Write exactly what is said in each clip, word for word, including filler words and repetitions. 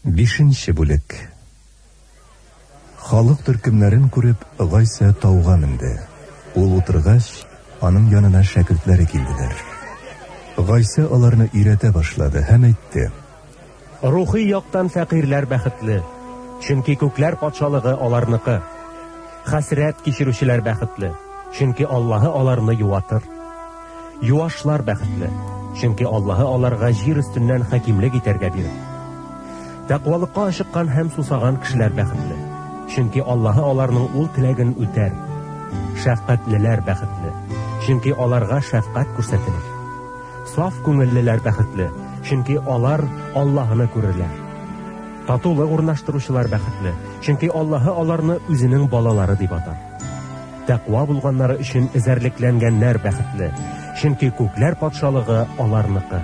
Бишенче бүлек. Халык төркемнәрен күреп, Гайса тауга менде. Ул утыргач, аның янына шәкертләре килделәр. Гайса аларны өйрәтә башлады һәм әйтте: Рухи яктан фәкыйрьләр бәхетле, чөнки күкләр патшалыгы аларныкы. Хәсрәт кичерүчеләр бәхетле, чөнки Аллаһы аларны юатыр. Юашлар бәхетле, чөнки Аллаһы аларга җир өстеннән хакимлек итәргә бирер. Тәкъвалыкка ашыккан һәм сусаган кешеләр бәхетле, чөнки Аллаһы аларның ул теләген үтәр. Шәфкатьлеләр бәхетле, чөнки аларга шәфкать күрсәтелер. Саф күңеллеләр бәхетле, чөнки алар Аллаһыны күрерләр. Татулык урнаштыручылар бәхетле, чөнки Аллаһы аларны үзенең балалары дип атар. Тәкъва булганнары өчен эзәрлекләнгәннәр бәхетле, чөнки күкләр патшалыгы аларныкы.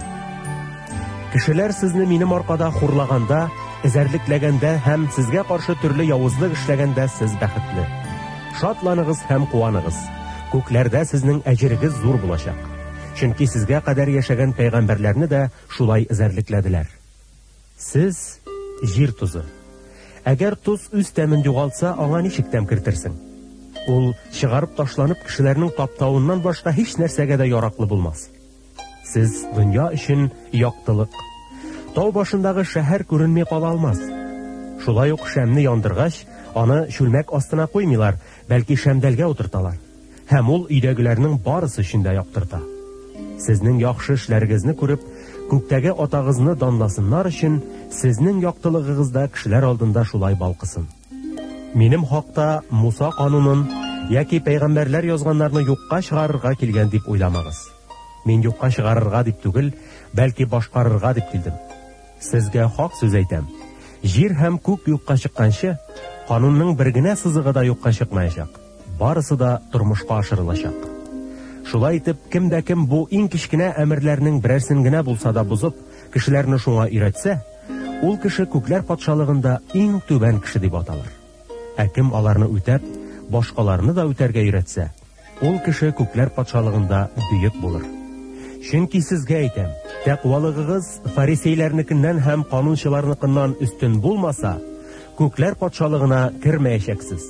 Кешеләр сезне минем аркада хурлаганда, эзәрлекләгәндә һәм сезгә каршы төрле явызлык эшләгәндә сез бәхетле. Шатланыгыз һәм куаныгыз. Күкләрдә сезнең әҗерегез зур булачак. Чөнки сезгә кадәр яшәгән пәйгамбәрләрне дә шулай эзәрлекләделәр. Сез җир тузы. Әгәр туз үз тәмен югалтса, аңа ничек тәм кертерсең? Ул чыгарып ташланып кешеләрнең таптауыннан башка һич нәрсәгә дә яраклы булмас. Сез дөнья өчен яктылык. Тау башындагы шәһәр күренми кала алмас. Шулай ук шәмне яндыргач, аны чүлмәк астына куймыйлар, бәлки шәмдәлгә утырталар. Һәм ул өйдәгеләрнең барысы өчен дә яктырта. Сезнең яхшы эшләрегезне күреп, күктәге атагызны данласыннар өчен, сезнең яктылыгыгызда кешеләр алдында шулай балкысын. Минем хакта Муса канунын яки пәйгамбәрләр язганнарны юкка чыгарырга килгән дип уйламагыз. Мин юкка чыгарырга дип түгел, бәлки башкарырга дип килдем. Сезгә хак сүз әйтәм. Җир һәм күк юкка чыкканчы, канунның бер генә сызыгы да юкка чыкмаячак. Барысы да тормышка ашырылачак. Шулай итеп, кем дә кем бу иң кичкенә әмерләрнең берәрсен генә булса да бузып, кешеләрне шуңа өйрәтсә, ул кеше күкләр патшалыгында иң түбән кеше дип аталыр. Ә кем аларны үтәп, башкаларны да үтәргә өйрәтсә, ул кеше күкләр патшалыгында бөек булыр. Чөнки сезгә әйтәм, тәкъвалыгыгыз фарисейләрнекеннән һәм канунчыларныкыннан өстен булмаса, күкләр патшалыгына кермәячәксез.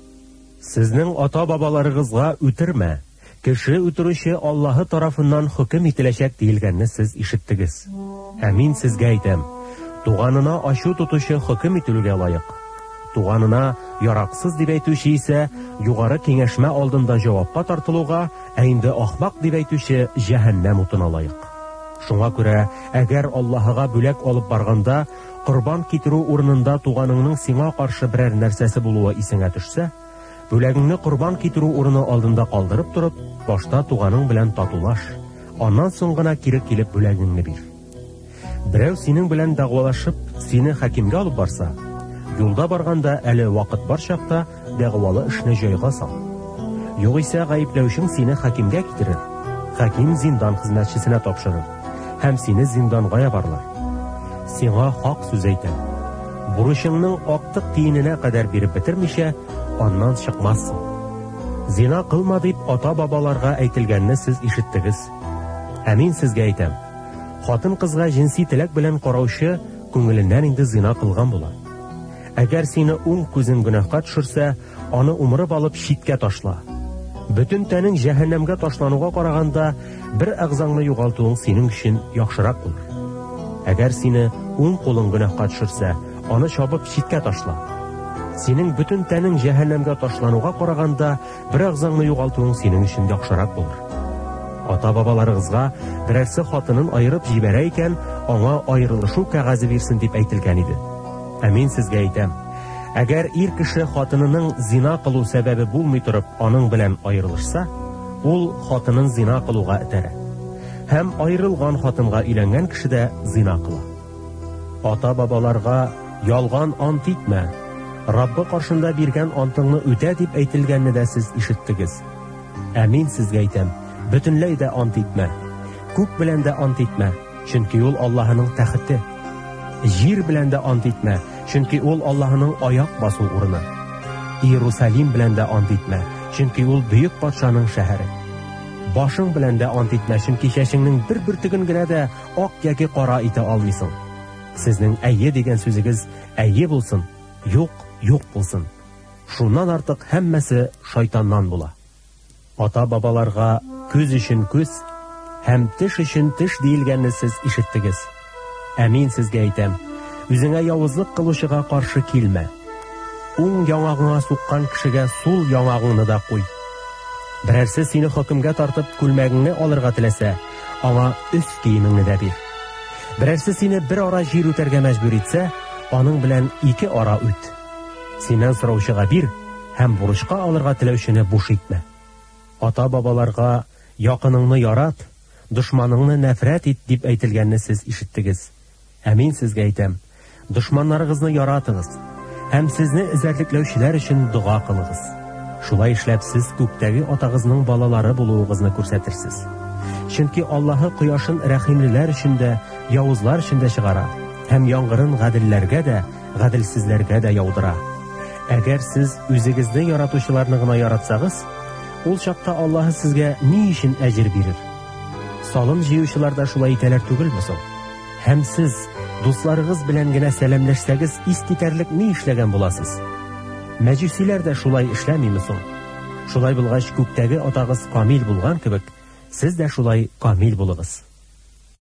Сезнең ата-бабаларыгызга үтермә. Кеше үтерүче Аллаһы тарафыннан хөкем ителәчәк диелгәнне сез ишеттегез. Ә мин сезгә әйтәм, туганына ачу тотучы хөкем ителүгә лаек. Туганына яраксыз дип әйтүче исә югары киңәшмә алдында җавапка тартылуга, ә инде ахмак дип әйтүче җәһәннәм утына лаек. Шуңа күрә, әгәр Аллаһыга бүләк алып барганда, корбан китерү урынында туганыңның сиңа каршы берәр нәрсәсе булуы исеңә төшсә, бүләгеңне корбан китерү урыны алдында калдырып торып, башта туганың белән татулаш, аннан соң гына кире килеп бүләгеңне бир. Берәү синең белән дәгъвалашып, сине хакимгә алып барса, юлда барганда әле вакыт бар чакта дәгъвалы эшне җайга сал. Югыйсә гаепләүчең сине хакимгә китерер. Хаким зиндан хезмәтчесенә тапшырыр һәм сине зинданга ябарлар. Сиңа хак сүз әйтәм. Бурычыңның актык тиененә кадәр биреп бетермичә, аннан чыкмассың. Зина кылма дип ата-бабаларга әйтелгәнне сез ишеттегез. Ә мин сезгә әйтәм, хатын-кызга җинси теләк белән караучы күңеленнән инде зина кылган була. Әгәр сине уң күзең гөнаһка төшерсә, аны умырып алып читкә ташла. Бөтен тәнең җәһәннәмгә ташлануга караганда, бер әгъзаңны югалтуың синең өчен яхшырак булыр. Әгәр сине уң кулың гөнаһка төшерсә, аны чабып читкә ташла. Синең бөтен тәнең җәһәннәмгә ташлануга караганда, бер әгъзаңны югалтуың синең өчен яхшырак булыр. Ата-бабаларыгызга берәрсе хатынын айырып җибәрә икән, аңа аерылышу кәгазе бирсен дип әйтелгән иде. Ә мин сезгә әйтәм, әгәр ир кеше хатынының зина кылу сәбәбе булмый торып, аның белән аерылышса, ул хатынын зина кылуга этәрә. Һәм аерылган хатынга өйләнгән кеше дә зина кыла. Ата-бабаларга ялган ант итмә. Раббы каршында биргән антыңны үтә дип әйтелгәнне дә сез ишеттегез. Ә мин сезгә әйтәм, бөтенләй дә ант итмә. Күк белән дә ант итмә, чөнки ул Аллаһының тәхете. Җир белән дә ант итмә, чөнки ул Аллаһының аяк басу урыны. Иерусалим белән дә ант итмә, чөнки ул бөек патшаның шәһәре. Башың белән дә ант итмә, чөнки чәчеңнең бер бөртеген генә дә ак яки кара итә алмыйсың. Сезнең әйе дигән сүзегез әйе булсын, юк, юк булсын. Шуннан артык һәммәсе шайтаннан була. Ата-бабаларга күз өчен күз, һәм теш өчен теш диелгәнне сез ишеттегез. Ә мин сезгә әйтәм, үзеңә явызлык кылучыга каршы килмә. Уң яңагыңа суккан кешегә сул яңагыңны да куй. Берәрсе сине хөкемгә тартып күлмәгеңне алырга теләсә, аңа өс киемеңне дә бир. Берәрсе сине бер ара җир үтәргә мәҗбүр итсә, аның белән ике ара үт. Синнән сораучыга бир, һәм бурычка алырга теләүчене буш итмә. Ата-бабаларга якыныңны ярат, дошманыңны нәфрәт ит дип әйтелгәнне сез ишеттегез. Ә мин сезгә әйтәм, дошманнарыгызны яратыгыз, һәм сезне эзәрлекләүчеләр өчен дуга кылыгыз. Шулай эшләп сез күктәге атагызның балалары булуыгызны күрсәтерсез. Чөнки Аллаһы кояшын рәхимлеләр өчен дә, явызлар өчен дә чыгара, һәм яңгырын гаделләргә дә, гаделсезләргә дә яудыра. Әгәр сез үзегезне яратучыларны гына яратсагыз, ул чакта Аллаһы сезгә ни өчен әҗер бирер? Салым җыючылар да шулай итәләр түгелме соң? Һәм сез дусларыгыз белән генә сәламләшсәгез, искитәрлек ни эшләгән буласыз? Мәҗүсиләр дә шулай эшләмиме соң? Шулай булгач, күктәге атагыз камил булган кебек, сез дә шулай камил булыгыз.